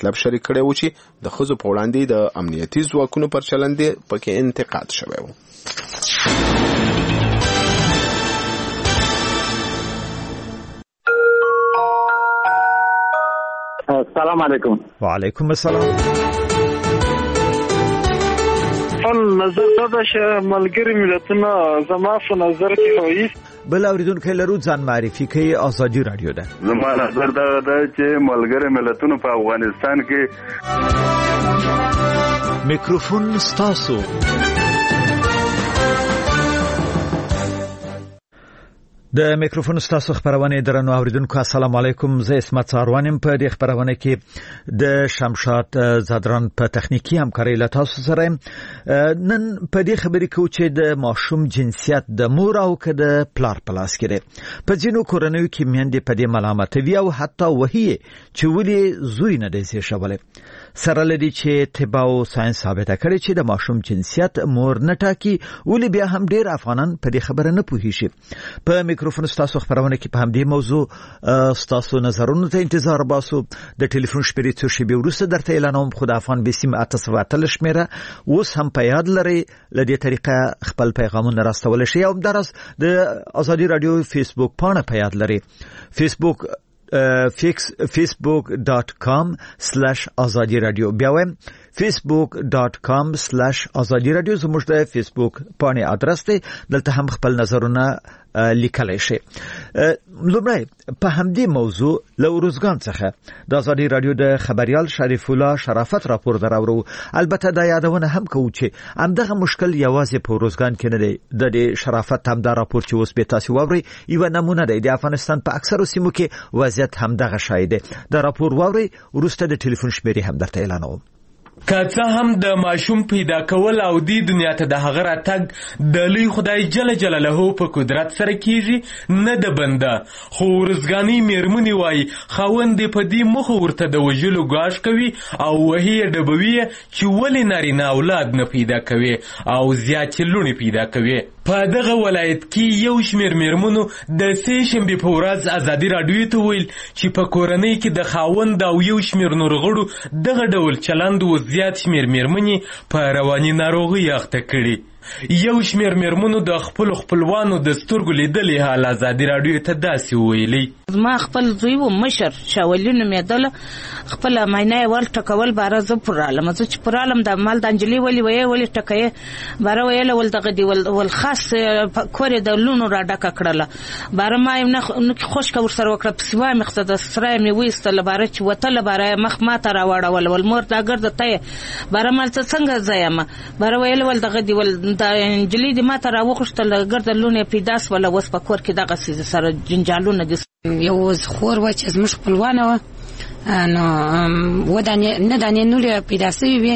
مطلب شریک کړی و چې د ښځو په وړاندې د امنیتي ځواکونو پر چلند پکې انتقاد شوی و. السلام علیکم. وعلیکم السلام. نظر دا چې ملګری ملتونه زما په نظر کې هویس بل اوریدونکو لرو ځان معرفي کوي. آزادي رادیو ده. زما نظر دا چې ملګری ملتونه په افغانستان کې میکروفون ستاسو. د میکروفون ستاسو خبرونه درنو اوریدونکو السلام علیکم. زه اسمت ساروانم. په دې خبرونه کې د شمشاد زادران په تخنیکی همکاري له تاسو سره نن په دې خبرې کې چې د ماشوم جنسیت د مور او د پلار پلاس کړي په ځینو کورنیو کې میندې په دې ملامت وي او حتی وهي چې ولې زوی نه دی شوله سره لدی چې طب او ساينس ثابته کړي چې د ماشوم جنسیت مور نه ټاکي ولې بیا هم ډیر افغانان په دې خبره نه پوهیږي. په میکروفون ستاسو خبرونه کې په همدې موضوع ستاسو نظرونو ته انتظار باسو. د ټلیفون شمیرې څو شی به ورسره درته اعلانوم. خو د افغان بسیم 8 شمیره اوس هم په یاد لري. لدې طریقه خپل پیغامونه راستول شي او درس د آزادي رادیو فیسبوک پاڼه په یاد لري. facebook.com/azadi radio بیا ویم facebook.com/azadi radio زموږ د فیسبوک پاڼې ادرس دی. دلته هم خپل نظرونه لیکلای شي. لومړی په همدې موضوع له روزګان څخه د آزادي رادیو د خبريال شریف الله شرافت راپور دراورو. البته دا یادونه هم کوو چې همدغه مشکل یوازې په روزګان کې نه دی. د شرافت هم دا راپور چې اوس به تاسو واوري یو نمونه دی. د افغانستان په اکثرو سیمو کې وضعیت همدغه شای دی. دا راپور واوري ورسته د ټلیفون شمیرې هم درته اعلانوم. که څه هم د ماشوم پیدا کول او د دنیا ته د هغه راتګ د لوی خدای جل جلاله په قدرت سره کیږي نه د بنده. خو ورزګانی میرمنې وای خاوند په دې مخ ورته د وجلو غاښ کوي او وهي ډبوي چې ولې نارینه اولاد نه پیدا کوي او زیات لونی پیدا کوي. په دغه ولایت کې یو شمیر میرمنو د سې شنبې په ورځ آزادي رادیو ته ویل چې په کورنۍ کې د خاوند او یو شمیر نور غړو دغه ډول چلند و زیات شمیر میرمنې په رواني ناروغي اخته کړي. یو شمیر میرمنو د خپلوانو د سترګو لیدلې حال آزادي رادیو ته داسې ویلي. ما خپل زوی و مشر شاولینو مېدل خپل ماینه ول ټکول بار ز پرالم چې پرالم د مال د انجلی ولی ټکې بار ویل ول دغه دی ول خاص کور د لونو را ډک کړله بار ما نه خوش کا ور سره وکړه پسوا مخته د سره مې وېستل بار چې وتل بار مخ ما ته را وړول ول مور دا ګرځ ته بار مال څنګه ځایم بار ویل ول دغه دی ول د انجلی د ما ته را وښتل ګرځ لونه پیداس ولا وس په کور کې دغه سیز سره جنجالونه دي. یو خور و چې زموږ خپلوانه و نو ودانې نه دانې نوړه پیدا سوي وي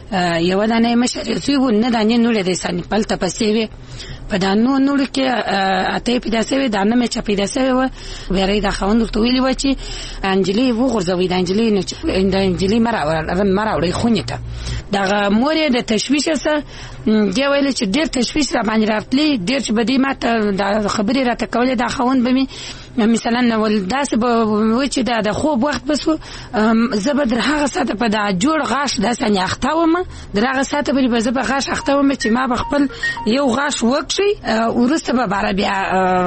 یو دانې مشر سوي و نه دانې نوړه د سن پلته پسې وي په دانو نوړه کې اته پیدا سوي دانه مې چا پیدا سوي و ویری دا خوند ورته ویلی و چې انجلی وګرځوي د انجلی نه د انجلی مراوړې خونی ته دا مور د تشویش سره دی ویل چې ډیر تشویش را باندې راتلی ډیر چې بدی ماته د خبرې راته کولې دا خوند به می مثلا ول داس به و چې دا د خوب وخت بسو زبر هغه ساته په دا جوړ غاښ داسې نه اختاوم درغه ساته به زبر غاښ اختاوم چې ما بخپل یو غاښ وکشي ورسته به بار بیا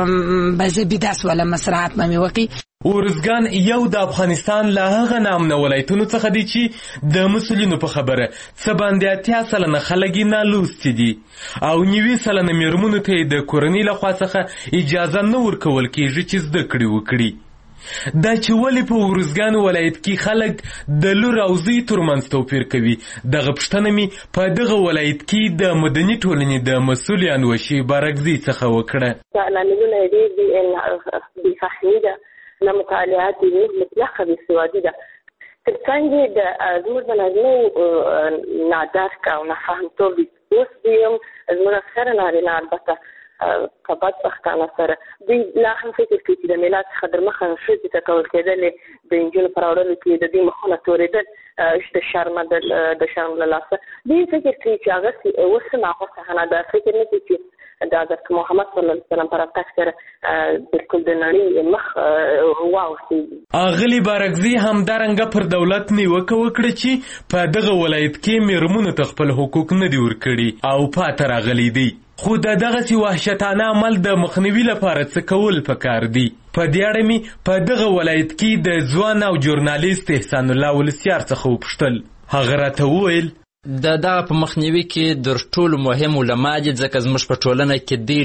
به داس ولا مسرات مې وکي. ورزګان یو د افغانستان له هغه نامنه ولایتونو څخه دی چې د مسولینو په خبره څه باندې 80% خلک نه لوستي دي او 90% میرمنو ته د کورنۍ لخوا څخه اجازه نه ورکول کیږي چې زده کړې وکړي. دا چې ولې په ورزګان ولایت کې خلک د لور او زوی ترمنځ توپیر کوي دغه پوښتنه مې په دغه ولایت کې د مدني ټولنې د مسؤلیانو وشي بارګزي څخه وکړه. لاملونه دي بفهمیده نه مطالعات دي مطلقه بسوادي ده ترڅنګ د زموږ بلنو نادرک او نفهمتوب اوس دیم زموږ سره نارینه البته کبات پښتانه سره دوی لا هم فکر کوي چې د میلاد څخه در مخه ښځې ته کول کېدلې د نجونو په راوړلو کې د دې مخونه تورېدل د شرمه د شرم له لاسه دوی فکر کوي چې هغه اوس هم هغه صحنه ده فکر نه کوي چې د حضرت محمد صلی الله علیه وسلم پر تک سره بالکل د نړۍ مخ واوسي. اغلی بارګزی همدارنګه پر دولت نیوکه وکړه چې په دغه ولایت کې میرمنو ته خپل حقوق نه دي ورکړي او پاتې راغلي دي. خو دغسې وحشتانه عمل د مخنیوي لپاره څه کول پکار دي. په دې اړه مې په دغه ولایت کې د ځوان او ژورنالیست احسان الله ولسیار څخه وپوښتل. هغه راته وویل دغه په مخنیوي کې در ټولو مهم علما دي، ځکه زموږ په ټولنه کې دی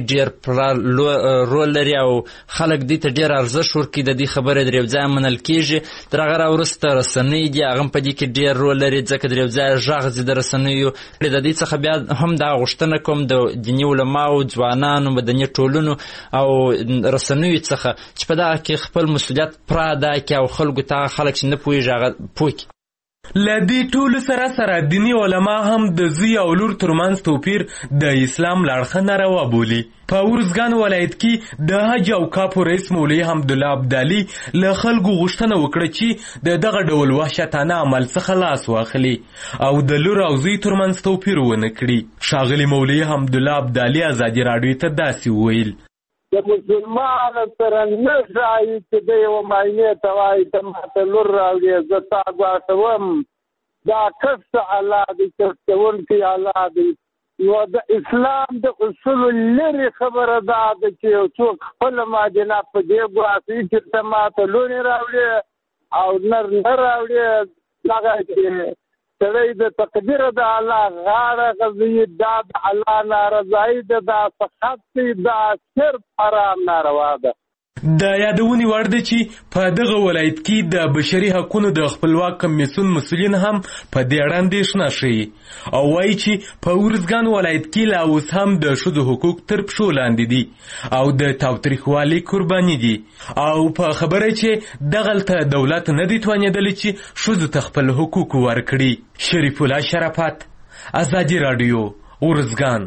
ډېر رول لري او خلک دې ته ډېر ارزښت ورکوي. د دې خبرې د یو ځای منل کېږي. تر هغه راوروسته رسنۍ دي، هغه هم په دې کې ډېر رول لري، ځکه د یو ځای غږ ځي د رسنیو. د دې څخه بیا هم دا غوښتنه کوم د دیني علماو، ځوانانو، مدني ټولنو او رسنیو څخه چې په دغه کې خپل مسؤلیت پوره ادا کړي او خلکو ته خلک چې نه پوهېږي هغه پوه کړي. له دې ټولو سره دیني علما هم د زوی او لور ترمنځ توپیر د اسلام له اړخه ناروا بولي. په ارزګان ولایت کې د حج او کاپو رئیس مولوي حمدالله ابدالي له خلکو غوښتنه وکړه چې د دغه ډول وحشتانه عمل څخه لاس واخلي او د لور او زوی ترمنځ توپیر ونه کړي. ښاغلي مولوي حمدالله ابدالي ازادي راډیو ته داسې وویل: د مسلمان سره نه ځایي چې د یو معنی ته وایي ته ماته لور راوړې زه تا ګواښوم. دا کس الله دی، کسونکي الله دی. نو د اسلام د اصولو لرې خبره دا ده چې یو څوک خپله مادینه په دې ګواښي چې ته ماته لونې راوړې او نر نه راوړې. دغه چې سړی د تقدیر د الله غاړه غځوي، دا د الله نارضایي ده، دا سخت دی، دا صرف حرام ناروا ده. د یادونې وړ ده چې په دغه ولایت کې د بشري حقونو د خپلواک کمیسیون مسؤلین هم په دې اړه اندېښنه ښیي او وایي چې په ارزګان ولایت کې لا اوس هم د ښځو حقوق تر پښو لاندې دي او د تاوتریخوالي قرباني دي او په خبره چې دغلته دولت نه دی توانېدلی چې ښځو ته خپل حقوق ورکړي. شریف الله شرافت، ازادي راډیو، ارزګان.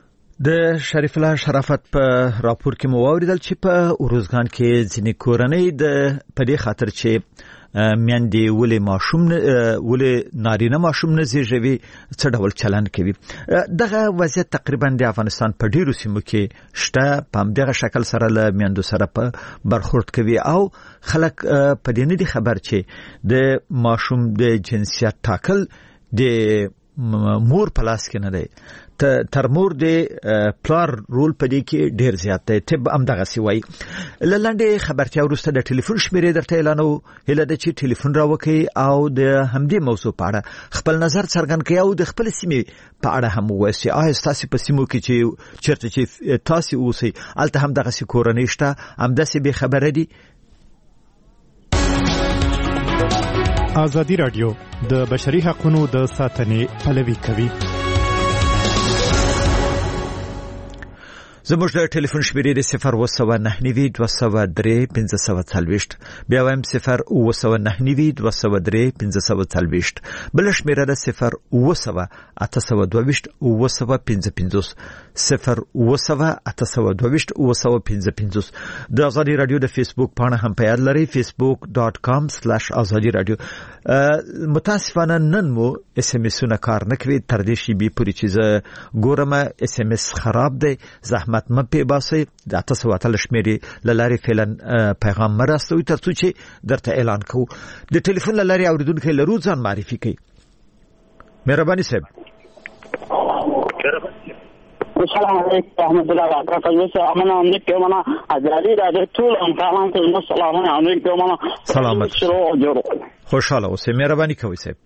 د شریف الله شرافت په راپور کې مو واوریدل چې په ارزګان کې ځینې کورنۍ د په دې خاطر چې میندې ولې نارینه ماشوم نه زیږوي څه ډول چلند کوي. دغه وضعیت تقریبا د افغانستان په ډیرو سیمو کې شته. په همدغه شکل سره له میندو سره په برخورد کوي او خلک په دې نه دي خبر چې د ماشوم د جنسیت ټاکل د مور په لاس کې نه دی. تر مور د پلار رول په دې کې ډیر زیات دی. طب هم دغسې وایي. له لنډې خبرتیا وروسته د ټلیفون شمیرې درته اعلانوو. هیله ده چې ټلیفون راوکړئ او د همدې موضوع په اړه خپل نظر څرګند کړئ او د خپل سیمې په اړه هم ووایئ چې آیا ستاسې په سیمو کې چې چېرته چې تاسې اوسئ هلته هم دغسې کورنۍ شته، همداسې بې خبره دي. ازادي راډیو د بشري حقوقو د ساتنې پلوي کوي. زموږ د ټلیفون شمیرې د 02992031540 بیا وایم 02992031540 بل شمیره د 0808225 0808225 د ازادي رادیو د فیسبوک پاڼه هم په یاد لرئ facebook.com/azadi radio. متاسفانه نن مو اس ام اسونه کار نه کوي. تر دې شی به پوری چیز ګورم اس ام اس خراب دی. زحمت مپی باسي د 800 شمیرې لارې فعلا پیغام مرستوي ترڅو چې درته اعلان کوو. د ټلیفون لارې اوریدونکو لرو ځان معرفي کوي. مهرباني صاحب. السلام علیکم ورحمۃ اللہ وبرکاتہ. امنا علیکم انا ازادي راډیو ټول امکانات السلام علیکم انا سلامت خوشاله اوسئ. مهرباني کوئ صاحب.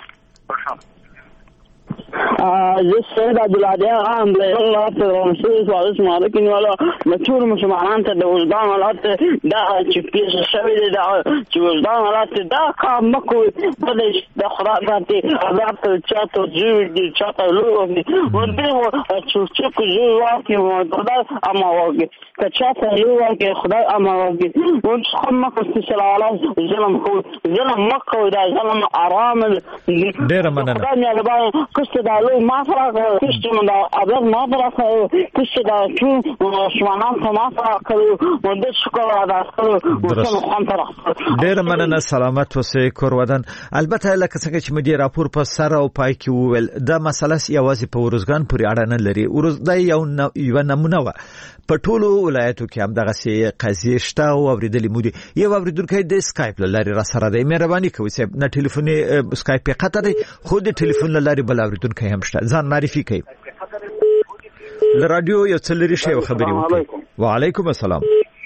زه سید عبدالعادی عام له الله تعالی رسول الله علیکم ولا مشهور مسلمانان ته د وجدان حالت دا چې پیښ شوی دی دا چې وجدان حالت دا کار مکو د خدای ذاتي عذاب ته چاته جوړ چاته لوګي ورته چې کو جوړ واکي خدای اما واکي که چاته لوګي خدای اما واکي ون څخه مکو سلام ظلم مکو دا ظلم آرام ډیر مننه. خدای مې دا کست دا ما فرق کشت من ابد ما برخ کشت دا چون شمانان ته ما فرق و د شکر ادا کړو ډیر مننه سلامت اوسې کورودن. البته لکه څنګه چې مدیر راپور په سر او پای کې وویل دا مسله یوازې په ورزګان پورې اړه نه لري. ورزدا یو نمونه و په ټولو ولایتو کې هم دغه سي قضیه شته او اوریدلې مودي. یو اوریدونکو د اسکایپ لاري را سره دی. مهرباني کوئ چې نه ټلیفوني اسکایپ په قطر دی خو د ټلیفون لاري بل اوریدونکو هم شته. ځان معرفي کوي. ل رادیو یو څلری شی خبري وکړي. وعلیکم السلام.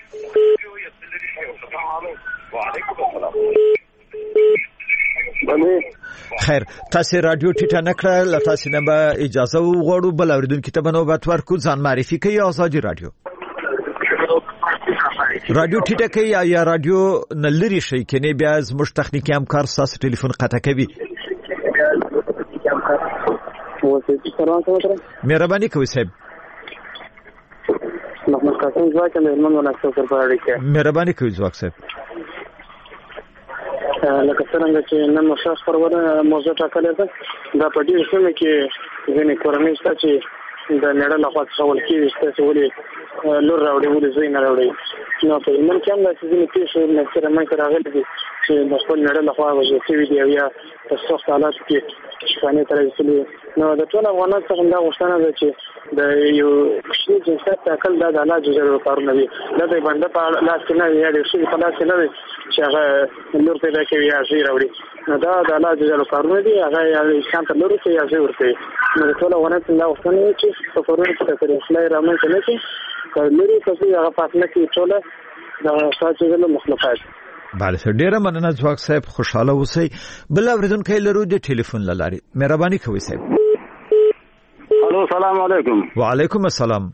خیر تاسو رادیو ټیټه نکړه ل تاسو نه به اجازه وغوړو بل اوریدونکو ته بنوبت ورکو. ځان معرفي کوي. آزادي رادیو ټیټه کوي یا رادیو نلری شي کني بیا زموږ تخنیکی همکار تاسو ټلیفون قطع کوي. مهرباني کوئ صاحب. محمد قاسم ځواک مېرمن ولا څوکر په اړه کې مهرباني کوئ ځواک صاحب. لکه څنګه چې نن مشاش پرونه موضوع ټاکلې ده دا په دې سیمه کې ځینې کورنۍ شته چې د نړۍ له خوا څول کېږي چې ولې لور راوړي ولې زوی نه راوړي. نو په ایمن کې هم داسې ځینې پیښې نکره منځته راغلي دي چې د خپل نړۍ له خوا وژل شوي دي او یا په سخت حالاتو کې شپانې ته رسېدلي. نو د ټول افغانانو څخه دا غوښتنه ده چې د یو کوچني جنسیت ټاکل دا د الله جل جلاله کارونه دي. دا د بنده په لاس کې نه وي یا د ښځې په لاس کې نه وي چې هغه لور پیدا کوي یا زوی راوړي. نو دا د الله جل جلاله کارونه دي. هغه یا انسان ته لور ورکوي یا زوی ورکوي. نو د ټول افغانانو څخه دا غوښتنه ده چې په کورونو کې د اصلاح رامنځته نه شي. لوري کسي هغه فاصله کې ټوله د ساجي له مخلوقات. بله سر ډیره مننه ځواک صاحب. خوشاله اوسئ. بل اوریدونکو لرو د ټلیفون لاري. مهرباني کوئ صاحب. الو السلام علیکم. وعلیکم السلام.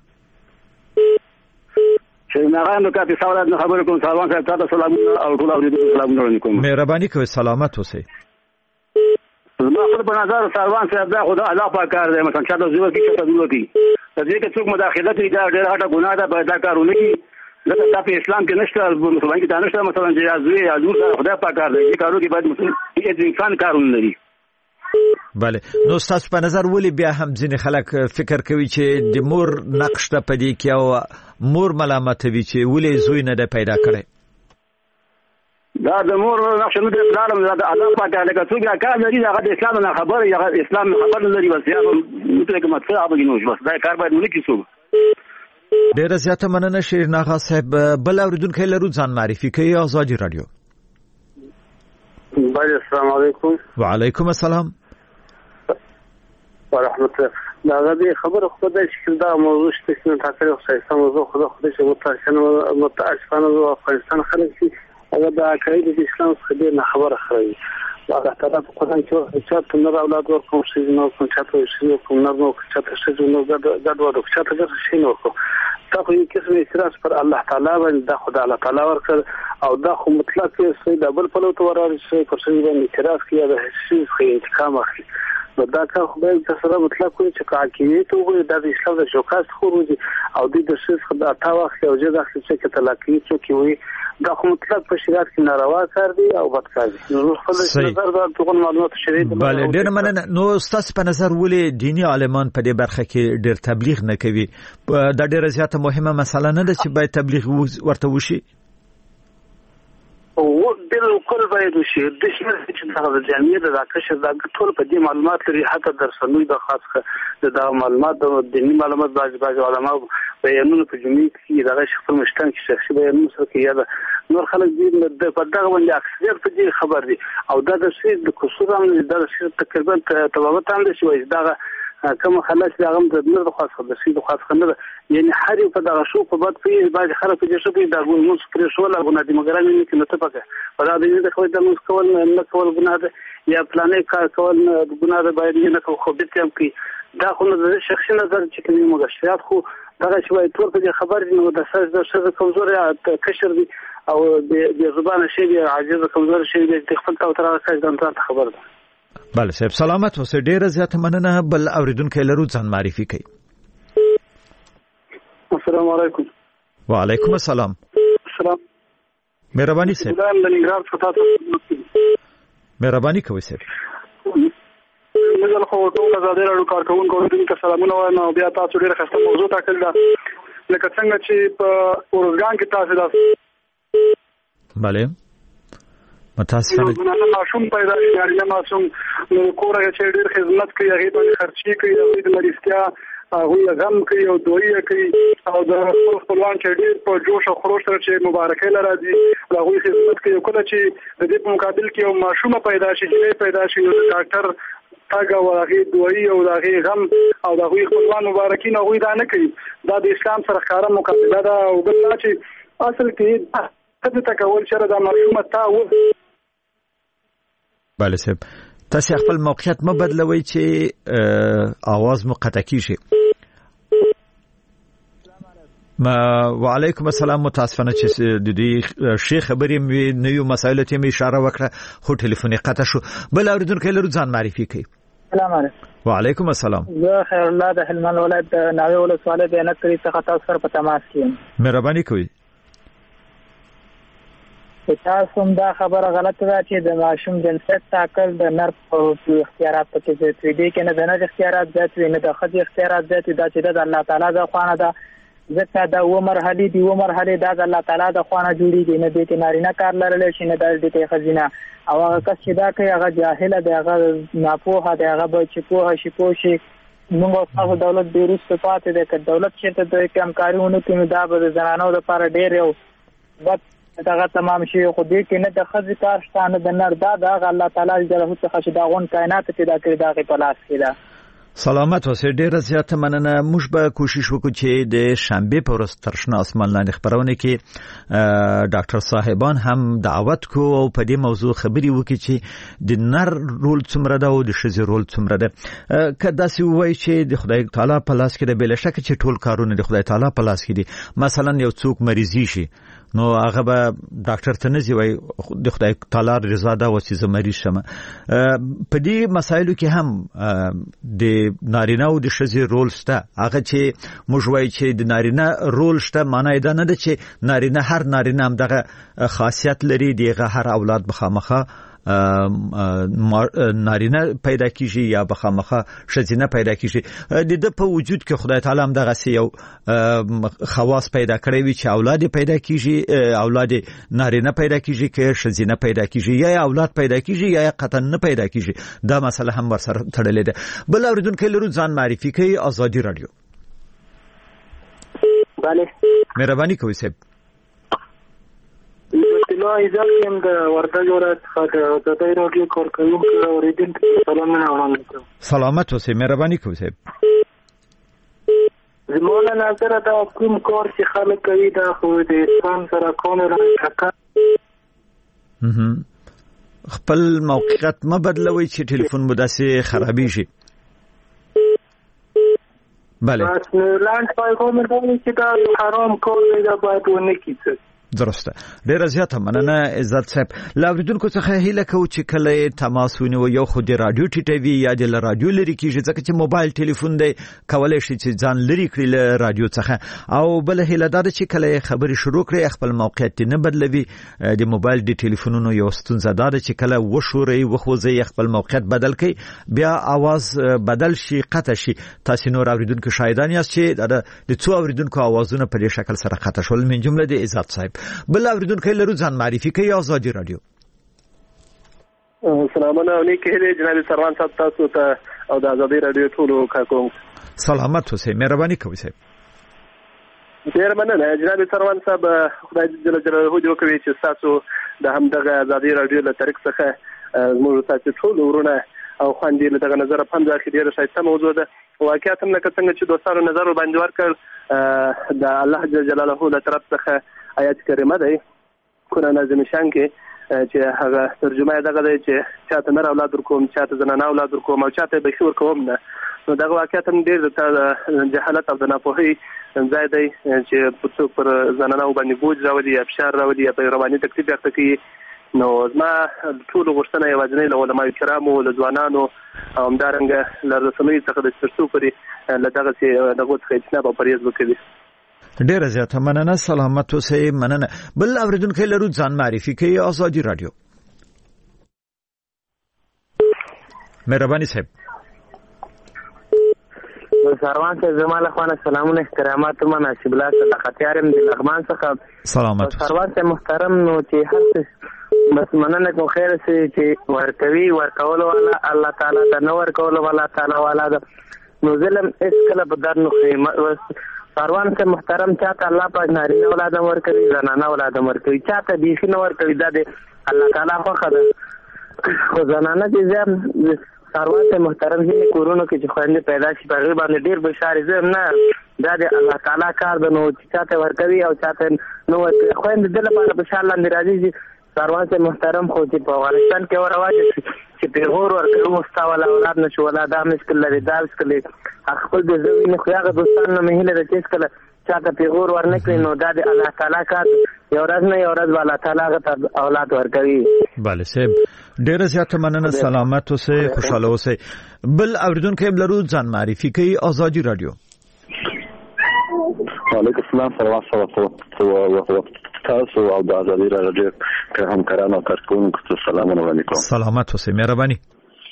شناغان نو کافي سوالات نه خبر کوم. سلام صاحب تاسو سلام او ټول اوریدونکو سلام علیکم. مهرباني کوئ سلامت اوسئ. زما خپل په نظر سروان صاحب دا خدا الله پاک کار دی. مثلا چې تاسو ځو کې تاسو ځو د دې کې څوک مداخله کوي دا ډېر هټه ګناه ده. دا کارونه کې دا په اسلام کې نشته. مسلمان کې دا نشته. مثلا چې ازوی ازور خدای پاک کار دی. کارو کې باید مسلمان انسان کارونه لري. بله نو تاسو په نظر ولې بیا هم ځینې خلک فکر کوي چې د مور نقش ته پدې کې او مور ملامتوي چې ولې زوی نه ده پیدا کړي. دا د مور نقش نه دی. پلارم دا الله پاک لکه څوک کار لري هغه د اسلام نه خبر یا اسلام نه خبر لري بس یا مطلق مطلب هغه نوش بس دا کار باید ونه کیسو. ډیره زیاته مننه شیرناغه صاحب. بل اوریدونکو لرو ځان معرفي کوي. آزادي رادیو. السلام علیکم. وعلیکم السلام ورحمت الله. دا غوډه خبره خدای چې دا موضوع چې څنګه تاسو خو موضوع خدای چې متأسفانه افغانستان خلک چې هغه د عقاید د اسلام څخه ډېر نه خبره خوري. الله تعالی په قرآن کې چې تاسو اولاد ورکوم چې نو کوم چاته شي کوم نو چاته شي نو دا ورو چاته شي نو تاسو یې کیسه اعتراض پر الله تعالی باندې دا خدای الله تعالی ورکړ او دا خو مطلق یې د بل په لور وراري شي پر څه باندې اعتراض کوي دا هیڅ خو انتقام اخلي. دا کار خدای تاسو مطلب کوي چې عقیده ته وګورئ د اسلام د شوکاست خروجي او د شیخ خدای تعالی او جزا چې تلاقی څوک وي دا خو مطلب په شریعت کې ناروا کار دی او بد کار دی. نو خپل نظر دا ټول معلومات شریعت بله ډیر مننه. نو تاسو په نظر ولې دینی عالمان په دې برخه کې ډیر تبلیغ نه کوي؟ دا ډیره زیاته مهمه مسله نه ده چې باید تبلیغ ورته وشي؟ او بالکل باید وشي. د شي چې د جامعې د راکشه د ټول په دې معلومات لري حتی درسنوي د خاصه د معلومات د دینی معلومات باج علماء بیانونه په جمعې کې دغه خپل مشتن کې شخصي بیانونه سره کې یاد نور خلک دې د پدغه باندې اکثر په دې خبر دي او دا د شي د قصور هم د شي تقریبا تبابت هم دي چې دغه کوم خلاص هغه د نور د خاصه د شي د خاصه نه یعنی هر یو په دغه شو په بد په باج خلک چې شو په دغه موږ پرې شو لا غو نه دي مګر نه کې نته پکې په دا دې د خو د موږ کول نه کول ګناه ده یا پلانې کار کول ګناه ده باید نه خو به تم کې دا خو د شخصي نظر چې کوي موږ شریعت خو دغه شوی ټول په خبر دي نو د ساز کمزوري کشر دي او د زبانه شي عاجز کمزور شي د خپل او تر هغه ځان ته خبر ده. بله صاحب سلامت اوسئ. ډیره زیاته مننه. بل اوریدونکو لرو ځان معرفي کوي. السلام علیکم. وعلیکم السلام. سلام. مهرباني صاحب. مهرباني کوئ صاحب. مګر خو ټول ازادي راډیو کارکونکو ته سلامونه وایم او بیا تاسو ډیره ښه موضوع ټاکل ده لکه څنګه چې په اورزګان کې تاسو دا bale متاسفانه ماشوم پیدا شي یا ماشوم کورغه چې ډیر خدمت کوي هغه باندې خرچي کوي او د مریضتیا هغه غم کوي او دوی کوي او د خپلوان چې ډیر په جوش او خروش سره چې مبارکي لري هغه خدمت کوي کله چې د دې په مقابل کې یو ماشوم پیدا شي چې پیدا شي نو ډاکټر تاګه ورغه دوی او دغه غم او دغه خپلوان مبارکي نه وي دا نه کوي دا د اسلام سره ښکارا مقابله ده او بل چې اصل کې څه تکول شر د ماشوم ته و bale صاحب تاسو خپل موقعیت مو بدلوي چې आवाज مو قطع کیږي وعلیکم السلام متاسفانه چې د دې شیخ خبرې نه یو مسایل ته می اشاره وکړه خو ټلیفون قطع شو بل اوریدونکو لرو ځان معرفي کړئ السلام علیکم وعلیکم السلام زه خیر الله د هلمند ولایت ناوې ولسوالۍ بیان کړی څخه تاسو سره په تماس کې مهرباني کوئ تاسو هم دا خبره غلطه ده چې د ماشوم جنسیت ټاکل د نر په اختیارات کې چې دې کې نه د نر اختیارات ذات وي نه د ښځې اختیارات ذات دا چې د الله تعالی د خوانه ده ځکه دا و مرحله دی و مرحله دا د الله تعالی د خوانه جوړیږي نه دې کې نارینه کار لرل شي نه د دې کې خزینه او هغه کس چې دا کوي هغه جاهل دی هغه ناپوهه دی هغه به چې پوهه شي پوه شي موږ تاسو دولت د روس په پاتې ده چې دولت چې د کمکاریونو کې دا به د زنانو لپاره ډېر یو بد دا تمام شي خو دې کې نه د خځې کار شته نه د نر دا الله تعالی جل څخه چې دا غون کائنات پیدا کړی دا په لاس کې ده سلامت اوسئ ډیره زیاته مننه موږ به کوشش وکړو چې د شنبه په ورځ ترشنه اسمان لاندې خبرونه کې ډاکټر صاحبان هم دعوت کو او په دې موضوع خبري وکړي چې د نر رول څومره ده او د ښځې رول څومره ده کدا سی وایي چې د خدای تعالی په لاس کې ده بل شک چې ټول کارونه د خدای تعالی په لاس کې دي مثلا یو څوک مریضي شي نو هغه به ډاکټر ته نه وای د خدای تعالی رضا ده او چې زمری شمه په دې مسایلو کې هم د نارینه او د ښځې رول شته هغه چې موږ وای چې د نارینه رول شته معنی دا نه ده چې نارینه هر نارینه هم دغه خاصیت لري دغه هر اولاد بخامخه نارینه پیدا کیږي یا بخامخه ښځینه پیدا کیږي د په وجود کې خدای تعالی هم دغه یو خواص پیدا کړی وي چې اولاد پیدا کیږي اولاد نارینه پیدا کیږي کې ښځینه پیدا کیږي یا اولاد پیدا کیږي یا قطعا نه پیدا کیږي دا مسله هم ورسره تړلې ده بل اوریدونکو لرو ځان معرفي کوي ازادي رادیو bale مهرباني کوئ صاحب نو ایزاکم د ورته جوړات خاطر د دې راډیو کارکونکو اوریدونکو سلامونه وړاندې سلامت اوسئ مهرباني کوئ صاحب زموږ نظر دا کوم کار چې خلک کوي دا خو د اسلام سره کوم راځي خپل موقعیت ما بدلوي چې ټلیفون مو داسې خرابې شي بله لاند پیغام دی چې دا حرام کار دی دا باید ونه کیږي درسته ډیره زیاته مننه عزت صاحب لاوریدونکو څخه هیله کوم چې کله تماس ونیو یو خو د رادیو ټیټوي یا د رادیو لري کیږي ځکه چې موبایل ټلیفون دی کولای شي چې ځان لري کړی له رادیو څخه او بل هیله دا چې کله خبري شروع کړي خپل موقعیت نه بدلوي د موبایل د ټلیفونونو یو ستونزه ده چې کله وشوري وخوځي خپل موقعیت بدل کړي بیا आवाज بدل شي قطع شي تاسو نور اوریدونکو شاهدان یاست چې د څو اوریدونکو आवाजونه په دې شکل سره قطع شول من جمله د عزت صاحب بل اوریدونکو لرو ځان معرفي کوي ازادي رادیو سلامونه علیکم جناب سروان صاحب تاسو ته او د ازادي رادیو ټول کارکونکو سلامت اوسئ مهرباني کوئ صاحب ډیر مننه جناب سروان صاحب خدای جل جلاله دې وکړي چې تاسو د همدغه ازادي رادیو له طریق څخه موږ تاسو ټول ورونه او خواندې له دغه نظر په همدا کې ډیره شایسته موضوع ده واقعیت هم لکه څنګه چې دوستانو نظر باندې ورکړ د الله جل جلاله له طرف څخه آیات کریمه دی قرآن عظیم شان کې چې هغه ترجمه دغه دی چې چاته نر اولاد ورکوم چاته زنانه اولاد ورکوم او چاته بشي ورکوم نه نو دغه واقعیت هم ډېر د جهالت او د ناپوهۍ ځای دی چې څوک پر زنانه باندې بوج راولي یا فشار راولي یا په رواني تکلیف اخته کوي نو زما ټول غوښتنه یوازې له علماء کرامو له ځوانانو او همدارنګه له رسنیو څخه د ترڅو پورې له دغه څخه اجتناب او پرهیز وکړي ډیره زیاته مننه سلامت اوسئ مننه بل اوریدونکو لرو ځان معرفي کوي ازادي رادیو مهرباني صاحب سروان ته زما له خوانه سلامونه احترامات مناسب الله صدقاتيارم د لغمان څخه سلامات سروان ته محترم نو چې هر بس مننه کوم خیر سي چې ورکوي ورکول والا الله تعالی دا نو ورکول والا تعالی والا نو ظلم اس کله بدر نو سروان ته محترم چاته الله په نارینه اولاد ورکوي زنانه اولاد ورکوي چاته بیخي نه ورکوي دا د الله تعالی خو خدای خو زنانه چې سروان ته محترم هي کورونو کې چې خويندې پیدا شي په غیر باندې ډیر بشاري زم نه دا د الله تعالی کار د نو چې چاته ورکوي او چاته نو خويندې د لپاره بشار لاندې راځي سروان ته محترم خو چې په افغانستان کې ورواجه چې پیغور ورکړو مستوى اولاد نشو ولاده مشکل لري دا مشکل خپل د زوی نه خو هغه دوستانو مهله د چیز کله چاته پیغور ورنکړي نو دا د الله تعالی کار یو ورځ نه یو ورځ الله تعالی غته اولاد ورکوي. بله صاحب ډیره زیاته مننه سلامت اوسئ خوشاله اوسئ. بل اوریدونکو بلرو ځان معرفي کوي آزادي رادیو. وعلیکم السلام سلام تاسو او د آزادي رادیو که همکاران او کارکونکو سلام علیکم. سلامت اوسئ مهرباني.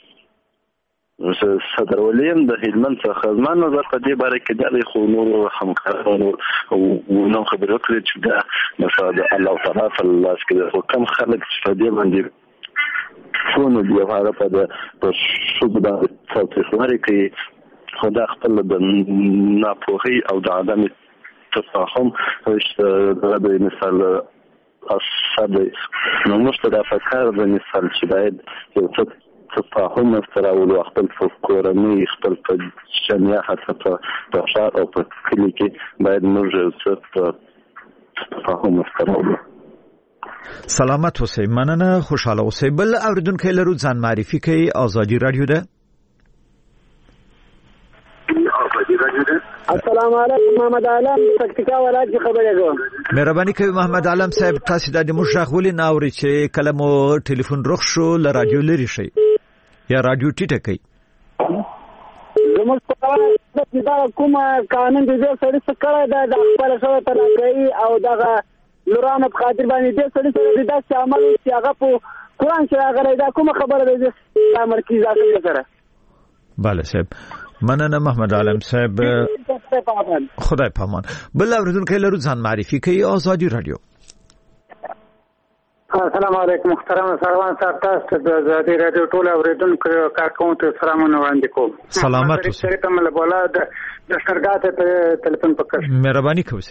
صدر ولیم د هلمند څخه زموږ نظر په دې باره کې د خو نور همکارانو او نو خبرو کړی چې دا مثلا الله تعالی په لاس کې کم خلک چې په دې باندې څونه دی هغه په شو د څلوري کې خدا خپل د ناپوهي او د عدم تفاهم د مثال اصل نو مشته د فکر د مثال چې باید یو تفاهم استراولو خپل فکرنی خپل په جمعیت حتی په شهر او په کلی کې باید موږ تفاهم استراولو. سلامت اوسئ مننه خوشاله اوسئ. بل اوریدونکو لرو ځان معرفي کوي آزادي رادیو ده. السلام علیکم محمد علم تکتیکا ولایت خبرې کوم. مهرباني کوي محمد علم صاحب تاسو د مشرخ ولې ناوري چې کله مو ټلیفون رخ شو ل رادیو لري شي یا رادیو ټیټه کوي. زموږ په دا کوم قانون د دې سره څه کړه دا د خپل سره تلقي او دغه لورانه په خاطر باندې دې سره د داسې عمل چې هغه په قرآن سره هغه دا کوم خبره ده د مرکز ځای سره. بله صاحب مننه محمد علم صاحب خدای پامان. بل اوریدونکو لرو ځان معرفي کوي آزادي رادیو. السلام علیکم محترم سروان صاحب تاسو د آزادي رادیو ټول اوریدونکو کارکونکو سلامونه وړاندې کوم. سلامت اوسئ. شریف مل بولا د سترګات ته ټلیفون پکړ. مهرباني کوئ.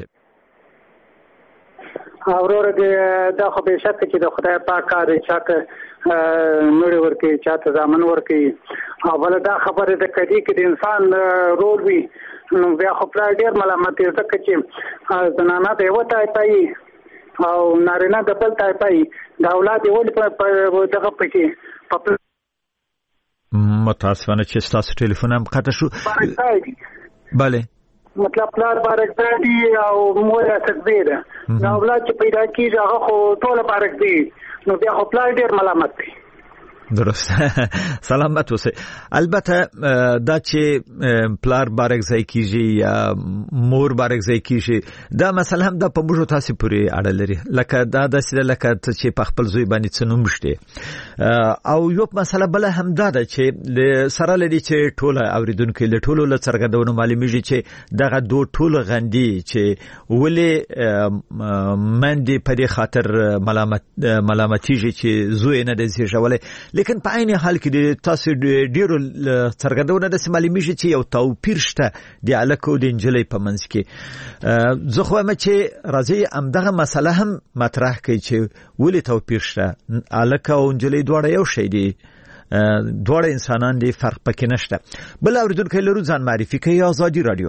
اورور د خو به شک چې د خدای پاک کار چاته نور ورکی چاته ځامن ورکی او بل دا خبره د کدي کې د انسان رول وي نو بیا خو پلار ډیر ملامت دی چې زنانه د یو تای پای او نارینه د بل تای پای دا اولاد یو په دغه پکې په متاسفانه چې تاسو ټلیفون هم قطع شو. بله مطلب پلار بارک دی او مور تدبیر نو اولاد چې پیدا کیږي هغه خو ټول بارک دی نو بیا خو پلار ډیر ملامت دی. درست سلامت اوسئ. البته دا چې پلار بارک ځای کیږي یا مور بارک ځای کیږي دا مثلا هم د په موږ تاسو پورې اړه لري لکه دا داسې لکه چې په خپل زوی باندې څه نوم شته او یو مسله بل هم دا ده چې سره لري چې ټوله اوریدونکو له ټولو له څرګندونو معلومیږي چې دغه دوه ټول غندي چې ولې مندي په دې خاطر ملامتيږي چې زوی نه د زیږولې لیکن په عین حال کې تاسو ډیرو څرګندونه د معلومیږي چې یو توپیر شته د الکو د انجلۍ په منځ کې. زه خو مې چې راځي امدغه مسله هم مطرح کوي چې ولې توپیر شته. الکو او انجلۍ دواړه یو شی دي دواړه انسانان دي فرق پکې نشته. بل اوریدونکو لرو ځان معرفي کوي آزادي رادیو.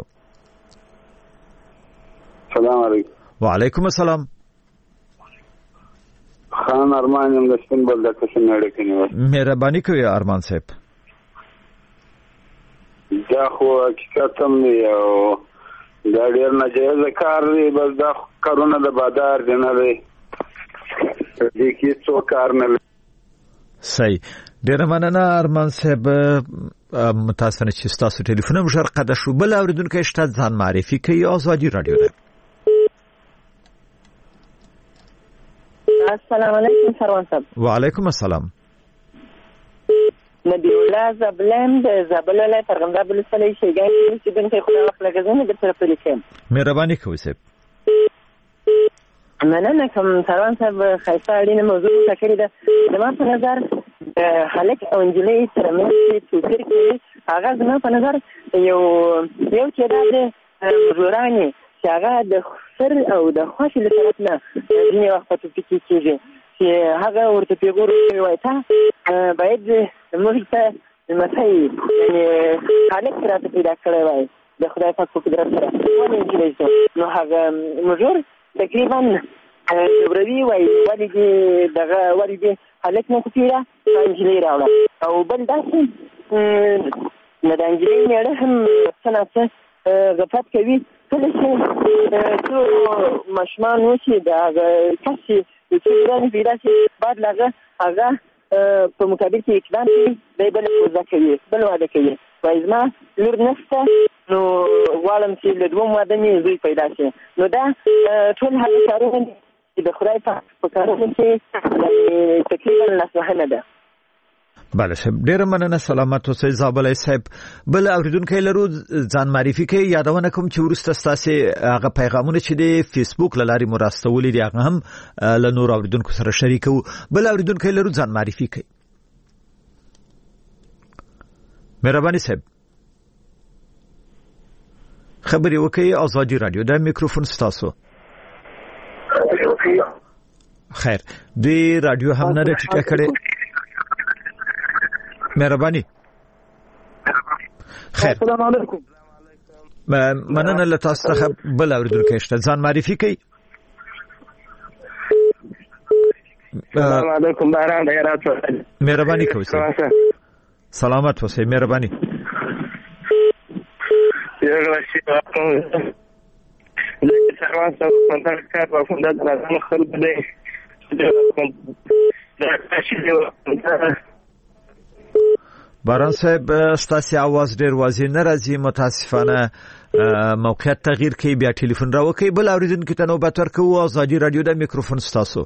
سلام علیکم. وعلیکم السلام. خان ارمان یم د سپین بل د کسن نړۍ کې نیول. مهرباني کوي ارمان صاحب. دا خو حقیقت هم دی او دا ډیر ناجایز کار دی بس دا کارونه د بازار دی نه دی دې کې څو کار نه لري. صحیح ډیر مننه ارمان صاحب متاسفانه چې تاسو ټلیفون هم شرقه ده شو. بل اوریدونکو شته ځان معرفي کوي آزادي رادیو ده. السلام علیکم سروان صاحب. وعلیکم السلام. نبی الله زبلند زبلله ترغمده بلسلی شیگان که بنت خدا وقت لگزنه در طرف لیکم مهربانی کوي صاحب. مننه کوم سروان صاحب خیسته اړینه موضوع تکړه ده. زما په نظر هلک او انجلۍ سره مې توپیر کوي. هغه زما په نظر یو چې دا مزورانې چې هغه د سر او د خوښې له طرف نه ځینې وخت په توپیر کېږي چې هغه ورته پیغور کوي وایي تا باید موږ ته لمسی یعنې هلک راته پیدا کړی وای د خدای پاک په قدرت سره ولې انجلۍ شو نو هغه مزور تقریبا جبروي وایي ولې دې دغه ولې دې هلک نه کوپیره انجلۍ راوړه او بل داسې نه د انجلۍ مېړه هم څه نه څه غفلت کوي کله چې څو ماشومان وشي د هغه کس چې د څو ورځې پیدا شي بعد له هغه په مقابل کې اقدام کوي دی بله کوزه کوي بل واده کوي وایي زما لور نشته نو غواړم چې له دوم واده مې زوی پیدا شي نو دا ټول هغه کارونه دي چې د خدای په کارونو کې تقریبا لاسوهنه ده. بله صاحب ډیره مننه سلامت اوسئ زابلای صاحب. بل اوریدونکو لرو ځان معرفي کوي یادونه کوم چې ورسته ستاسو هغه پیغامونه چې د فیسبوک لاري مرستولې دي هغه هم له نور اوریدونکو سره شریکو. بل اوریدونکو لرو ځان معرفي کوي. مهرباني صاحب خبري وکي ازادي رادیو د میکروفون ستاسو. خیر دی رادیو هم نه ټیټه کړي. مهرباني. خیر السلام علیکم. مننه له تاسو څخه بل اوریدونکو شته ځان معرفي کوي. السلام علیکم باران د هرات. مهرباني کوي. سلامت اوسئ. مهرباني. یو شي د سروان صاحب په کار په فوند د لازم خلک دی باران صاحب ستاسو आवाज ډیر واضح نه راځي متاسفانه موقعیت تغییر کوي بیا ټلیفون راوکي. بل اوریدونکو ته نوبت ورکوو ازادي رادیو د میکروفون ستاسو.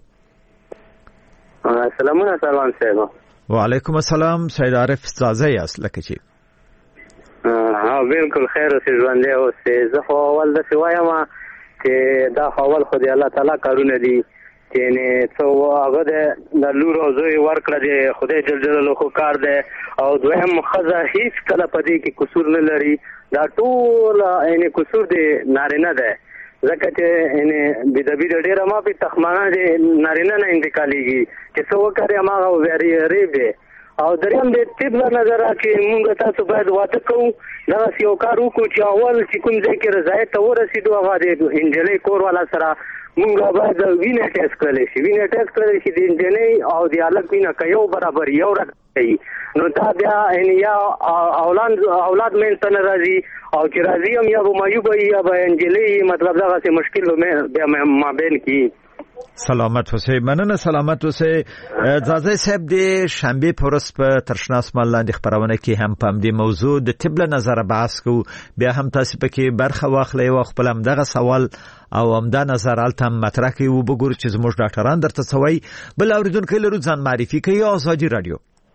سلامونه سروان صاحب. وعلیکم السلام سید عارف زازه یاست لکه چې بالکل خیر اوسې ژوندی اوسې. زه خو اول داسې وایم چې دا اول خو د الله تعالی کارونه دي چې څو هغه د لور او زوی ورکړه د خدای جل جلاله خو کار دی او دویم ښځه هیڅ کله په دې کې قصور نه لري. دا ټول یعنې قصور د نارینه دی ځکه چې یعنې بېدبي د ډېره مافي تخمانه د نارینه نه انتقالېږي چې څه وکړي هماغه ریب دی. او دریم د طب له نظره کې موږ تاسو باید واده کوو دغسې یو کار وکړو چې اول چې کوم ځای کې رضایت ته ورسېدو هغه د انجلۍ کور والا سره موږ باید وینه ټیسټ کړلی شي. وینه ټیسټ کړلی شي د انجلۍ او د هلک وینه که یو برابر یو رقم کوي نو دا بیا یا اولاد منځته نه راځي او چې راځي هم یا به معیوبه یا به انجلۍ مطلب دغسې مشکل بیا مابین کي. سلامت اوسئ. مننه سلامت اوسئ. زازه صاحب د شنبه په ورځ په ترشناس ملاندې خبرونه کې هم په دې موضوع د طب له نظر بحث کو بیا هم تاسو پکې برخه واخلئ او خپل هم دغه سوال او همدا نظر التم مطرح کوي او وګورئ چې زموږ ډاکټران درته سوي. بل اوریدونکو لرو ځان معرفي کوي ازادي رادیو.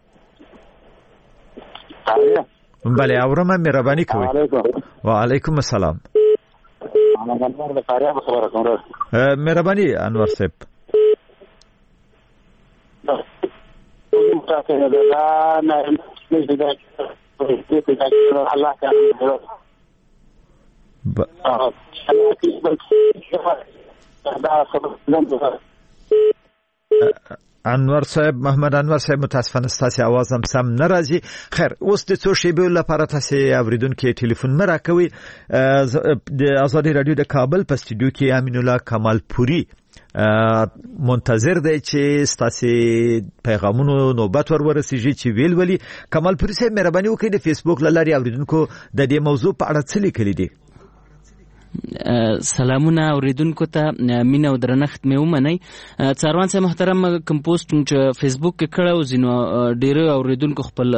بله اورمه مهرباني کوي. وعلیکم السلام. انور د فاریاب خبره کوم. مهرباني انور صاحب. انور صاحب محمد انور صاحب متاسفانه ستاسو आवाज هم سم ناراضي. خیر اوس د څو شیبو لپاره تاسو اوریدونکو ټلیفون مرا کوي. د ازادي رادیو د کابل په استودیو کې امین الله کمال پوری منتظر دی چې ستاسو پیغامونو نوبت ورسیږي چې ویل ولي. کمال پوری صاحب مهرباني وکړئ د فیسبوک لاري اوریدونکو د دې موضوع په اړه څه لیکلي دي. سلامونه اوریدونکو ته مینه او درنښت مې ومنئ. څاروان صاحب محترم کوم پوسټ چې فیسبوک کې کړو ځینو ډېر اوریدونکو خپل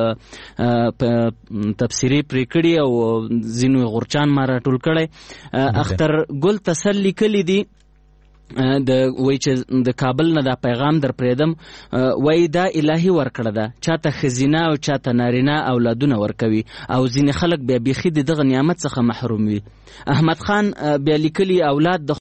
تفسیري پرې کړي او ځینو غورچان ما راټول کړی. اختر ګل تسل لیکلی دي وای چې د کابل نه دا پیغام در پریدم وای دا الهي ورکړه ده چاته خزینه او چاته نارینه اولادونه ورکوي او ځینې خلک بیا بیخي دغه نعمت څخه محروم وي. احمد خان بیا لیکلي اولاد د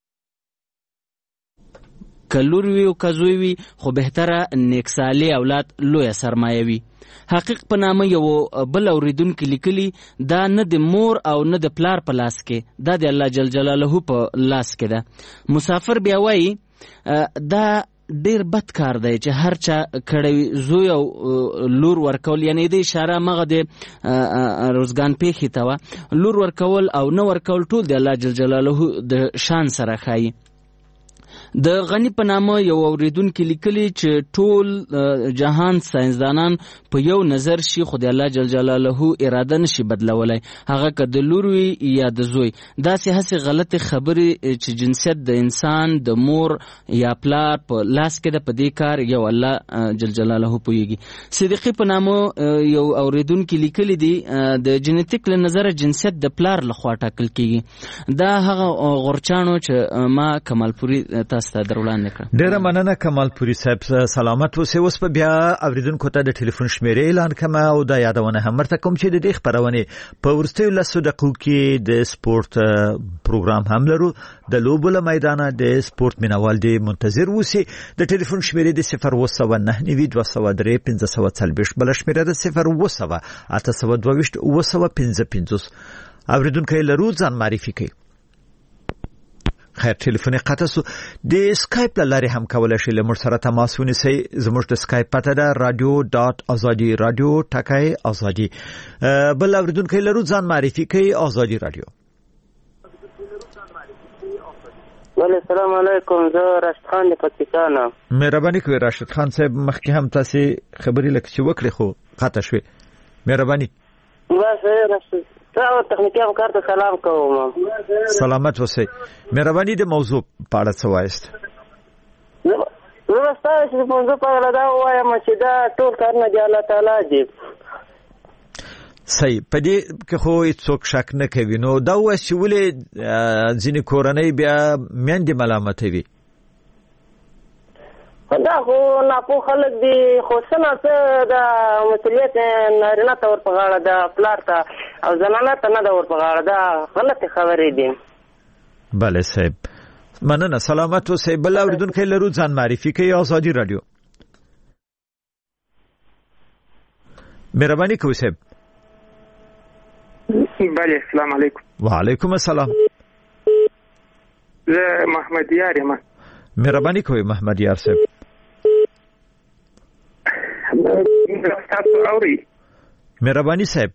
کلور وی او کزوی وی خو بهتره نیکسالی اولاد لوی سرمایه وي. حقیق په نامه یو بل اوریدونکو لیکلي دا نه د مور او نه د پلار په لاس کې، دا د الله جل جلاله په لاس کې ده. مسافر بیا وایي دا ډیر بد کار دی چې هر چا کړی زوی او لور ورکول، یعنی د اشاره مغه د روزګان پیښې ته وه، لور ورکول او نه ورکول ټول د الله جل جلاله د شان سره ښایي. د غنی په نامه یو اوریدونکو لیکلي چې ټول جهان ساينسدانان په یو نظر شي خو د الله جل جلاله اراده نشي بدلولای، هغه که د لور وي یا د زوی. داسې هسې غلطې خبرې چې جنسیت د انسان د مور یا پلار په لاس کې ده، په دې کار یو الله جل جلاله پوهیږي. صدیقي په نامه یو اوریدونکو لیکلي دي د جنیتیک له نظره جنسیت د پلار لخوا ټاکل کیږي. دا هغه غورچانو چې ما کمالپوري ډیره مننه کمالپوري صاحب، سلامت اوسئ. اوس په بیا اوریدونکو ته د ټلیفون شمیرې اعلان کوم او دا یادونه هم ورته کوم چې د دې خبرونه په ورستیو 10 دقیقو کې د سپورت پروګرام هم لرو. د لوبو له میدانه د سپورت مینوال دی منتظر اوسئ. د ټلیفون شمیرې د 019923540 بل شمیره د 0808225 اوریدونکو لرو ځان معرفي کوي. خیر ټلیفون قطع سو. د اسکایپ لاره هم کولای شئ لمر سره تماس ونیسئ. زموږ د اسکایپ پته ده radio.azadi radio ټکای ازادي. بل اوریدونکو لرو ځان معرفي کوي. ازادي رادیو. السلام علیکم، زه راشد خان د پاکستان. مهرباني کوئ راشد خان صاحب، مخکې هم تاسو خبرې لکه چې وکړې خو قطع شوې. مهرباني. بس راشد تخنیکی همکار ته سلام کوم. سلامت اوسئ. مهرباني د موضوع په اړه څه وایست؟ زه ستاسو د موضوع په اړه دا وایم چې دا ټول کارونه دی الله تعالی دی. صحیح. په دې کې خو هیڅوک شک نه کوي. نو دا وایي چې ولې ځینې کورنۍ بیا میندې ملامتوي؟ دا خو ناپوه خلک دي، خو څنګه څه د مسؤلیت نارینه ته ور په غاړه ده، پلار ته او زنانه ته نه ده ور په غاړه. دا غلطې خبرې دي. بله صاحب مننه، سلامت اوسئ. بل اوریدونکو لرو ځان معرفي کوي. ازادي رادیو. مهرباني کوئ صاحب. بله السلام علیکم. وعلیکم السلام. زه محمد یار یم. مهرباني کوئ محمد یار صاحب. تاسو اورئ؟ مهرباني صاحب.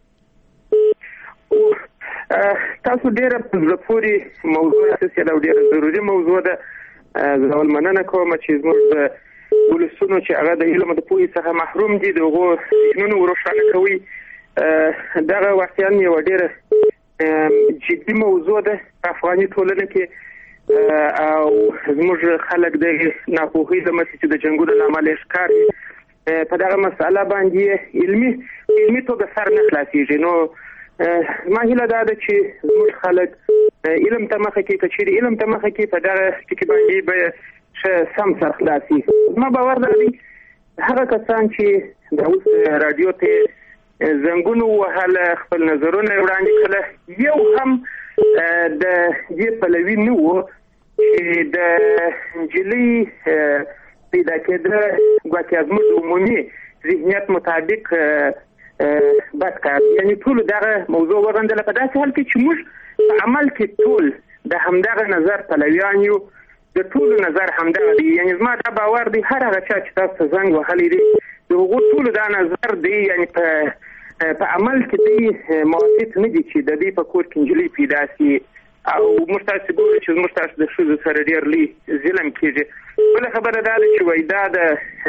تاسو ډیره په زړه پورې موضوع اساسي او ډیره ضروري موضوع ده. زه ول مننه کوم چې زموږ د ولسونو چې هغه د علم د پوهې څخه محروم دي دغه ذهنونه وروښانه کوي. دغه واقعا یو ډیره جدي موضوع ده په افغاني ټولنه کې، او زموږ خلک د ناپوهۍ له مخې چې د جنګونو له امله ښکار په دغه مسأله باندې علمي توګه سر نه خلاصېږي. نو ما هیله دا ده چې زموږ خلک علم ته مخه کې، که چیرې علم ته مخه کې په دغه ټکي باندې به سم سر خلاصي. زما باور دا دی هغه کسان چې د اوس رادیو ته زنګونو وهله خپل نظرونه وړاندې کړل، یو هم د دې پلوي نه و چې د نجلۍ پیدا کېدل ګواکې زموږ عمومي ذهنیت مطابق بد کار. یعنی ټول دغه موضوع وغندله په داسې حال کې چې موږ په عمل کې ټول د همدغه نظر پلویان یو، د ټول نظر همدغه دی. یعنی زما دا باور دی هر هغه چا چې تاسو زنګ وهلی دی د هغو ټولو دا نظر دی، یعنی په عمل کې دی موافق نه دي چې د دې په کور کې نجلۍ پیدا شي. او موږ تاسو ګورو چې موږ تاسو د ښځو سره ډېر لوی ظلم کېږي. بله خبره دا ده چې وایي دا د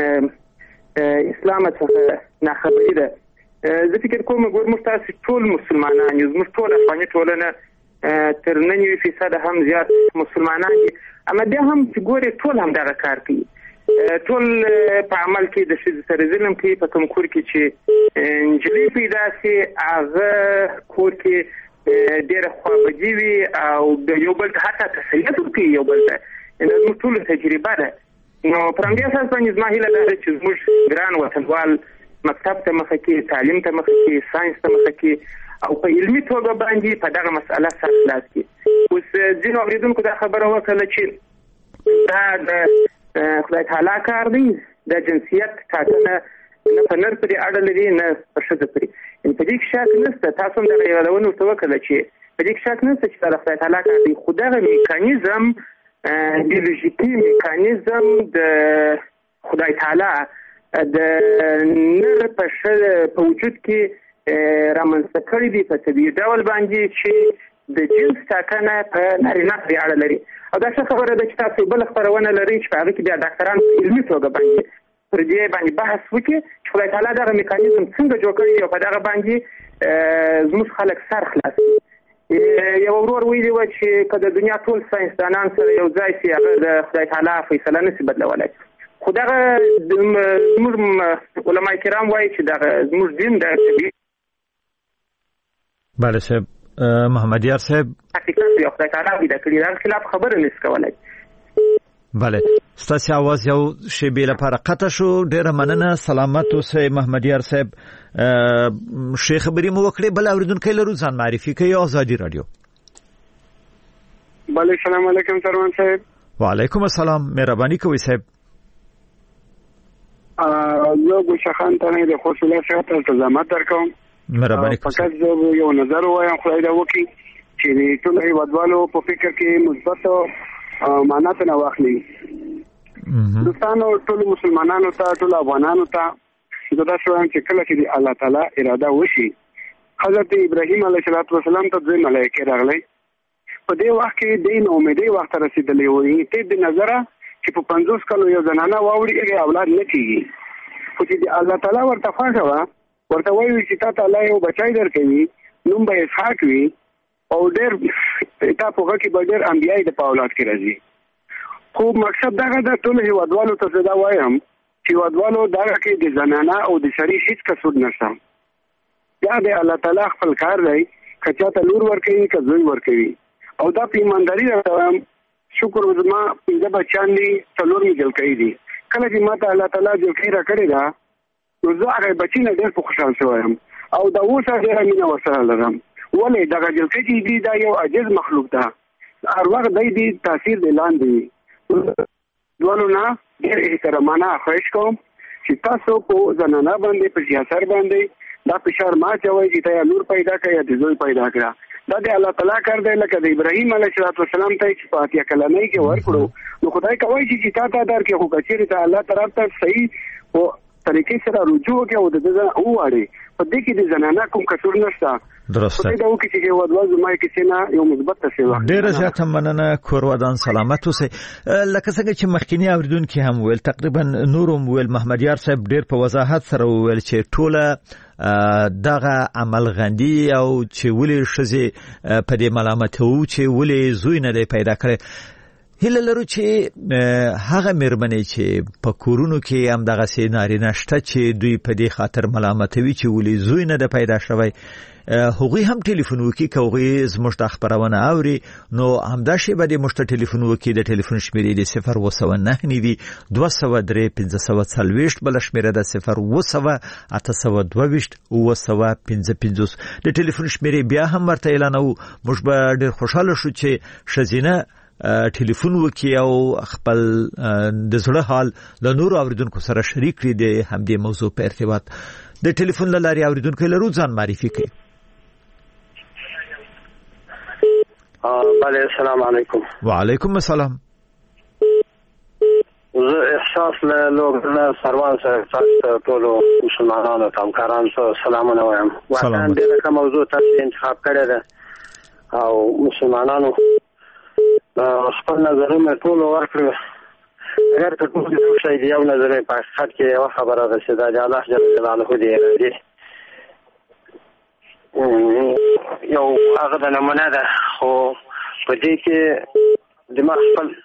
اسلام څخه ناخبري ده. زه فکر کوم ګور موږ تاسو ټول مسلمانان یو، زموږ ټول افغاني ټولنه تر 99% هم زیات مسلمانان دي، اما بیا هم چې ګورې ټول هم دغه کار کوي. ټول په عمل کې د ښځې سره ظلم کوي. په کوم کور کې چې نجلۍ پیدا شي هغه کور کې ډېره خواخوږي وي او د یو بل ته حتی تسلیت ورکوي یو بل ته. دا زموږ ټولو تجربه ده. نو پر همدې اساس باندې زما هیله دا ده چې زموږ ګران وطنوال مکتب ته مخه کړي، تعلیم ته مخه کړي، ساینس ته مخه کړي او په علمي توګه باندې په دغه مسأله سر خلاص کړي. اوس ځینو اورېدونکو دا خبره وکړه چې دا د خدای تعالی کار دی، د جنسیت ټاکنه نه په نر پورې اړه لري نه په ښځه پورې. په دې کې شک نشته. تاسو هم دغه یادونه ورته وکړله چې په دې کې شک نشته چې دا د خدای تعالی کار دی، خو دغه میکانیزم بیولوژیکي میکانیزم د خدای تعالی د نر په وجود کې رامنځته کړی دی په طبیعي ډول باندې چې د جنس ټاکنه په نارینه پورې اړه لري. او دا ښه خبره ده چې تاسو بله خپرونه لرئ چې په هغه کې بیا ډاکټران په علمي توګه باندې پر دې باندې بحث وکړي چې خدای تعالی دغه میکانیزم څنګه جوړ کړی او په دغه باندې زموږ خلک سر خلاص کړي. یو ورور ویلي وه چې که د دنیا ټول ساینسدانان سره یو ځای سي هغه د خدای تعالی فیصله نشي بدلولی. خو دغه زموږ علما کرام وایي چې دغه زموږ دین د طبیعي بله صاحب محمد یار صاحب حقیقت یو خدای تعالی پیدا کړي، دغه خلاف خبره نشي کولی. بله ستاسو आवाज یو شیبې لپاره قطع شو. ډیره مننه. سلامت اوسئ محمد یار صاحب. شیخ خبرې مو وکړې. بل اوریدونکي لرو ځان معرفي کوي. آزادي رادیو. بله سلام علیکم سروان صاحب. وعلیکم السلام. مهرباني کوئ صاحب. زه ګوشخان ته نه د خصوصي صحت التزامات درکوم. مهرباني کوئ. فقط زه یو نظر وایم خدای دا وکړي چې ټول هیوادوالو په فکر کې مثبت معنا ته نه واخلي. دوستانو ټول مسلمانانو ته ټول افغانانو ته دا شوم چې کله چې الله تعالی اراده وشي حضرت ابراهیم علیه السلام ته دوی ملائکه راغلي په دې وخت کې د امیدي وخت رسیدلی وي ته د نظر چې په 50 کلو یو زنانه واوړي اولاد نه کیږي. خو چې الله تعالی ورته فاجوه ورته وایي چې تا تعالی یو بچای درکوي نوم به اسحاق وي او ډېر تا په هغه کې به ډېر انبیای د اولاد کې راځي. خو مقصد دا د ټول هیوادوالو ته دا وایم چې هیوادوالو دا کې د زنانه او د شری هیڅ قصور نشته. یا د الله تعالی خپل کار دی کچا ته لور ورکوي که زوی ورکوي او دا په ایمانداري راوم. شکر وزما د بچان دي څلور میګل کوي دي. کله چې ماته الله تعالی جو خیره کړی دا نو زه هغه بچی نه ډېر خوشاله شوم او دا اوسه ډېر مینه ورسره لرم. ولې دغه جلکې چې دی دا یو عجز مخلوق ده. هر وخت دی تاثیر د لاندې دوالو نه ډېر احترامانه خواهش کوم چې تاسو په زنانه باندې په سیاست باندې دا فشار ما چوي چې ته لور پیدا کړې د زوی پیدا کړه. دا د الله تعالی کار دی لکه د ابراهیم علیه السلام ته چې په اتیا کلمې کې ورکړو نو خدای کوي چې تا ته درکې خو کچېره ته الله طرف ته صحیح او طریقې سره رجوع کوي او د دې واړي په دې کې د زنانه کوم قصور نشته. درسته. دا وکړي چې ودواز ما کې سینا یو مثبت څه وخت. ډیره زیاته مننه. کورودان سلامت اوسئ. لکه څنګه چې مخکینی اوریدونکو هم ویل تقریبا نورم ویل محمد یار صاحب ډیر په وضاحت سره ویل چې ټوله دغه عمل غندي او چې ولې شزه په دې ملامتو چې ولې زوی نه دی پیدا کړی. هله لرو چې هغه مېرمنې چې په کورونو کې هم دغه سي نارینه شته چې دوی په دې خاطر ملامتوي چې ولې زوی نه دی پیدا شوی هغوی هم ټلیفون وکي کوي زموږ د خبرونه اوري نو همدا شی به د مشت ټلیفون وکي د ټلیفون شمیرې د 009 نیوي 203 بل شمیره د 0 822 د ټلیفون شمیرې بیا هم ورته اعلانو. موږ به ډېر خوشاله شو چې شزینه ټلیفون وکي او خپل د زړه حال له نور اوریدونکو سره شریک کړي د همدې موضوع په ارتباط. د ټلیفون له لارې اوریدونکو لرو ځان معرفي کړي. بله السلام علیکم. وعلیکم السلام. زه احساس له لوګنا سروان سره ټول مسلمانانو ته همکارانو سره سلامونه وایم. واقعا دغه موضوع تاسو انتخاب کړی ده او مسلمانانو خپل نظرونه ټول ورکړي. اگر ته ټول یو شی دی یو نظر په حقیقت کې یو خبره ده چې د الله جل جلاله دی یو هغه د نمونه ده خو په دې کې دماغ خپل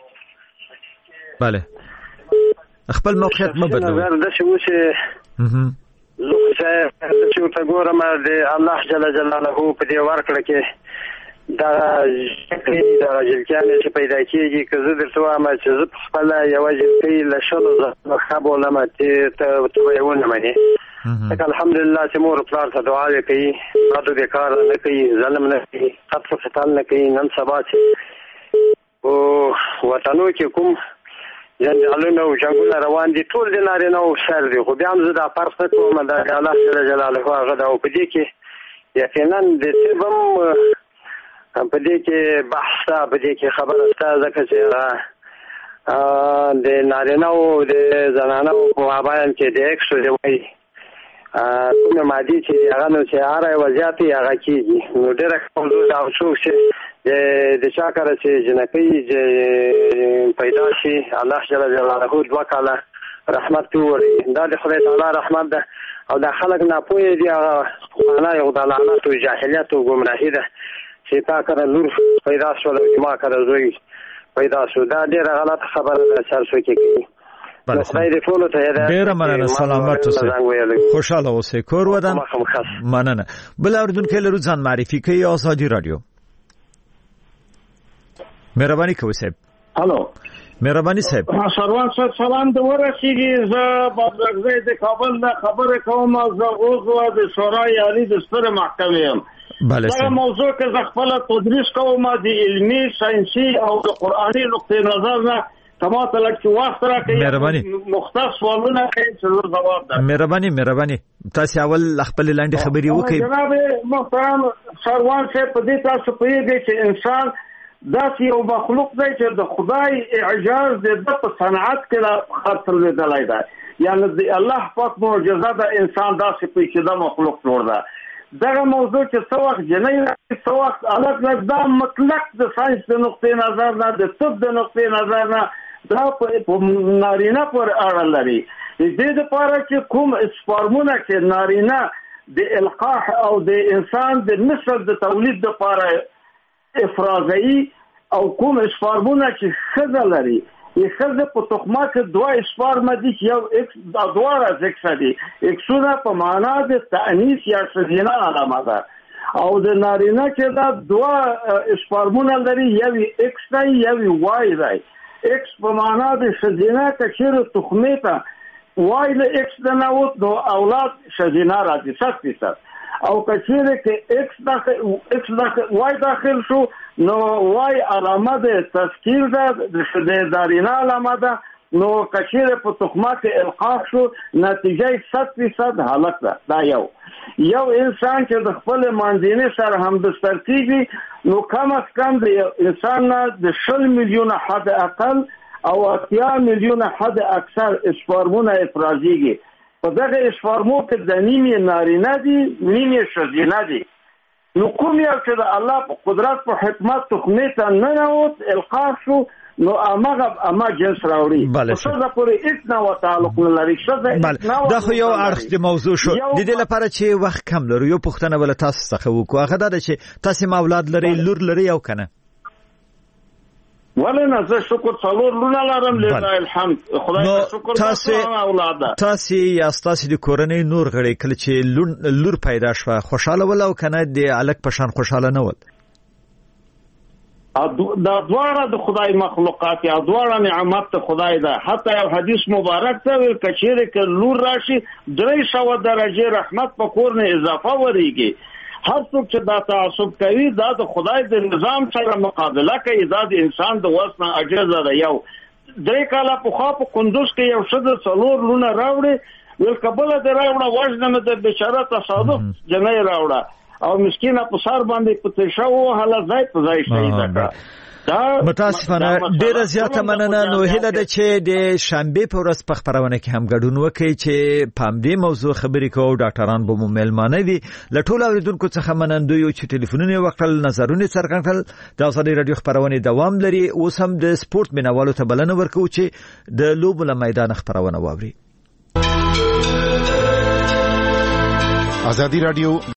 بله خپل موقعیت ما بدلوي. نظر ده چې زه چې ته ګورم د الله جل جلاله په دې ورکړه کې دا جلکیانې چې پیدا کېږي که زه درته وایم چې زه په خپله یوه جلکۍ له شلو زره ښه بولمه ته به یې ونه منې ځکه الحمدلله چې مور پلار ته دعاوې کوي بد و بېکار نه کوي ظلم نه کوي قتل و قتال نه کوي نن سبا چې په وطنو کې کوم جنجالونه او جنګونه روان دي ټول د نارینه‌و شر دي خو بیا هم زه دا فرق نه کوم د الله جل جلاله هغه ده او په دې کې یقینا د طب هم په دې کې بحث شته په دې کې خبره شته ځکه چې د نارینه‌و د زنانه‌و په مابین کې د ایکس دی وایي کومه مادي چې هغه نو چې هر یو زیاتې هغه کېږي نو ډېره موضوع دا څوک چې د چا کاره چې جنکۍ پیدا شي الله جل جلاله 2 کاله رحمت ووري دا د خدای تعالی رحمت ده او دا خلک ناپوهه دي هغه خانه یو دلالت او جاهلیت او گمراهي ده چې تا کاره لور پیدا شو او ما کاره زوی پیدا شو دا ډېره غلط خبره ده چې څوک کوي ډېر مننه سلامت اوسئ خوشاله اوسئ کور ودان مننه بل اوریدونکو لرو ځان معرفي کوي آزادي رادیو مهرباني کوئ صاحب الو مهرباني صاحب سروان صاحب سلام د ورسیږي زه بابرغزی د کابل نه خبره کوم زه عضو د شورای عالی د ستره محکمې یم دا موضوع کې زه خپل تدریس کوم د علمي ساينسي او د قرآني نقطې نظر نه تماته لکه وخت راکړي مختص سوالونه کوي چې جواب ده مهرباني تاسو اول خپل لاندې خبري وکړئ جناب محترم سروان صاحب په دې تاسو پوهیږئ چې انسان داسې یو مخلوق دی چې د خدای اعجاز د په صنعت کې خرڅېدلی دی یعنی د الله پاک معجزه ده انسان داسې پیچیده مخلوق جوړ ده دغه موضوع چې څو وخت جنۍ څو وخت الګ دا مطلق د ساينس د نقطې نظر نه د طب د نقطې نظر نه دا په نارینه پر اړه لري دې لپاره چې کوم اسپارمونه چې نارینه د القاح او د انسان د نسل د تولید لپاره افرازي او کوم اسپارمونه چې ښځه لري ښځه په تخمه کې 2 اسپارم دي یو اکس دواره اکس دي اکسونه په معنا د تانیث یا شذینه علامه ده او د نارینه چې دا 2 اسپارمونه لري یو اکس دی یو وای دی اکس په معنا د شذینه کچیر تخمه ته وای له اکس د نوت نو اولاد شذینه راځي 100% او کچیره کې اکس داخل وای داخل شو نو وای علامه د تشکیل ده د دارینه علامه ده نو کچیره په تخمه کې القاح شو نتیجه 100% حالت ده دا یو انسان چې د خپل مانځینې سره هم بستر کیږي نو کم از کم د انسان نه د 20 میلیونه حد اقل او 80 میلیونه حد اکثر اسپارمونه افرازيږي په دغه اسپارمو کې د نیمه نارینه دي نیمه شذینه دي نو کوم یو چې د الله په قدرت په حکمت تخمه ته نه نوت القاح شو نو اما جنس راوړي څه پورې هیڅ نه تعلق نه لري دا خو یو اړخ د موضوع شو د دې لپاره چې وخت کم لرو یو پښتنه ول تاسو څخه وکړو هغه دا چې تاسو اولاد لري لور لري او کنه ولنه زه شکر څلور لونه لرم لله الحمد خدای شکر تاسو یا تاسو د کورنۍ نور غړي کله چې لور پیدا شوه خوشاله ول او کنه د الک پشان خوشاله نه ول دا دواړه د خدای مخلوقات یا دواړه نعمت د خدای ده حتی یو حدیث مبارک ته ویل کچېره ک لور راشي 300 درجه رحمت په کور نه اضافه وريږي هر څوک چې دا تعصب کوي دا د خدای د نظام سره مقابله کوي دا د انسان د وسنه اجازه ده یو 3 کاله په خوا په کندوز کې یو شذ څلور لونه راوړي ول قبل د راوړه وژنه د بشاره تصادف جنې راوړه او مسکینه په سر باندې پته شو هله ځای په ځای شي متاسفانه ډیره زیاته مننه نو هله د چې د شنبه په ورځ په خبرونه کې هم ګډون وکړي چې پام دې موضوع خبرې کوو ډاکټران به ملمانه دي لټول اوریدونکو څخه منندوی یو چې ټلیفونونه وکړل نظرونه څرګند کړل د ازادي رادیو خبرونه دوام لري اوس هم د سپورت مینوالو ته بلنه ورکو چې د لوبو له میدان خبرونه واوري ازادي رادیو